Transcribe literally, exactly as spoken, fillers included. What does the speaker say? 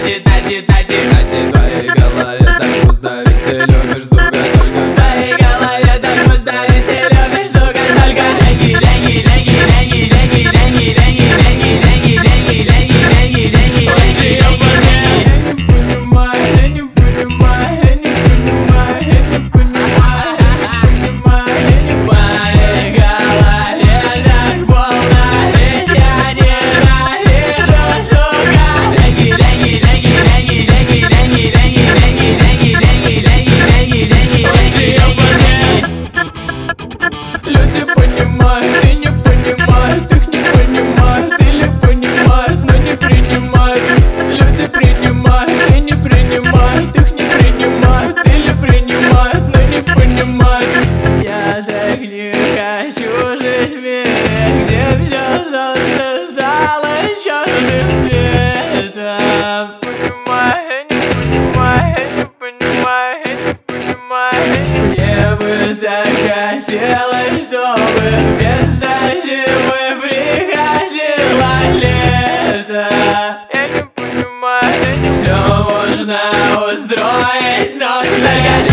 Тати, тати, тати. Кстати, в твоей голове так пусто, ведь ты любишь, сука, только В твоей голове так пусто, ведь ты любишь, сука, только деньги, деньги, деньги, деньги, деньги, деньги, деньги, деньги, деньги, деньги, деньги, деньги, деньги. Больше я не понимаю, я не понимаю, я не понимаю, я не понимаю, я не понимаю, я не понимаю. В моей голове так полно, ведь я ненавижу, сука. Деньги, деньги, деньги, деньги, деньги, деньги, деньги, деньги, деньги, деньги, деньги, деньги, деньги. Больше я Люди понимают и не понимают, их не понимают или понимают, но не принимают. Люди принимают и не принимают, их не принимают или принимают, но не понимают. Я так не хочу жить в мире, где все солнце стало черным цветом. Понимаю, я не понимаю, я не понимаю, я не понимаю. Мне бы так хотелось, чтобы вместо зимы приходило лето. Я не понимаю, все можно устроить, но догоди.